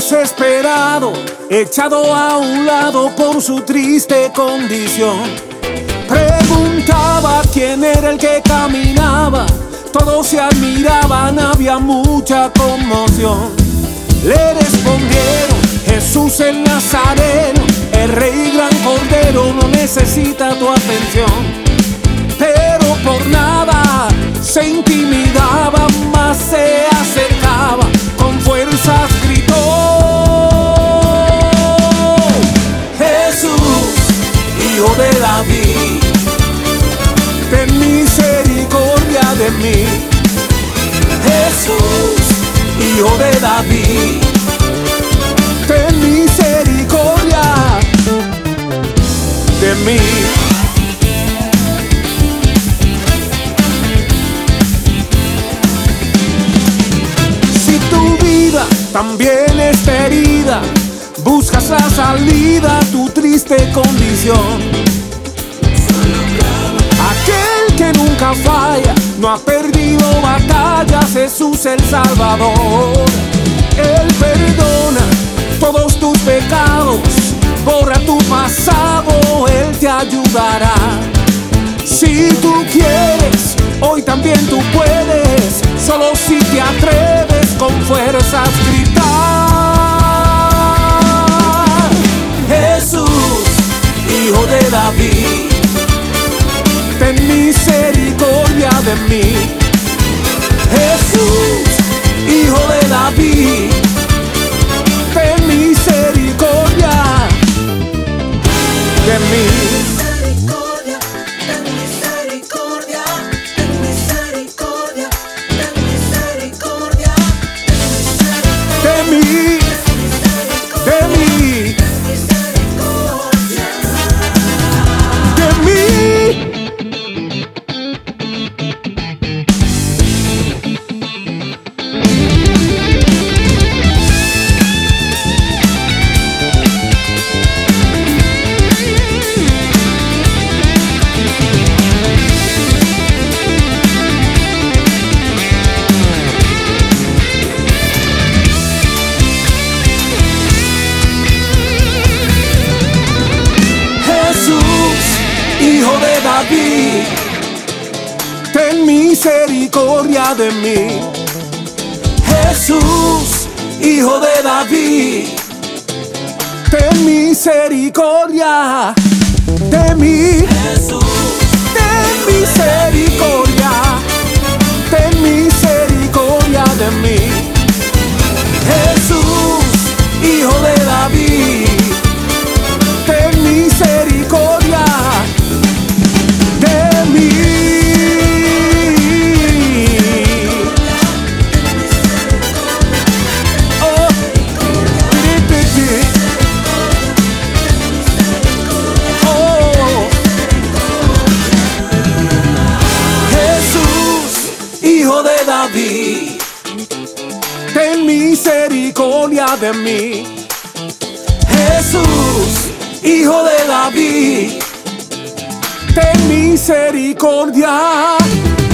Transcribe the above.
desesperado, echado a un lado por su triste condición. Preguntaba quién era el que caminaba, todos se admiraban, había mucha conmoción. Le respondieron: Jesús el Nazareno, el Rey gran Cordero, no necesita tu atención. Pero por nada se intimidaba, más se acercaba, con fuerzas gritó: Jesús, Hijo de David, ten misericordia de mí. Jesús, Hijo de David, ten misericordia de mí. Si tu vida también está herida, buscas la salida a tu triste condición. Aquel que nunca falla, no ha perdido batallas, Jesús el Salvador. Él perdona todos tus pecados, borra tu pasado, Él te ayudará. Si tú quieres, hoy también tú puedes, solo si te atreves con fuerzas gritar: Jesús, Hijo de David, ten misericordia de mí. Jesús, Hijo de David, ten misericordia de mí. Misericordia, ten misericordia, ten misericordia, ten misericordia, De mí, de mí, de mí. Hijo de David, ten misericordia de mí. Jesús, Hijo de David, ten misericordia de mí. Jesús, ten misericordia, ten misericordia de mí. Jesús, Hijo de David, ten misericordia de mí. Oh, oh. Jesús, Hijo de David, ten misericordia de mí. Jesús, Hijo de David, ten misericordia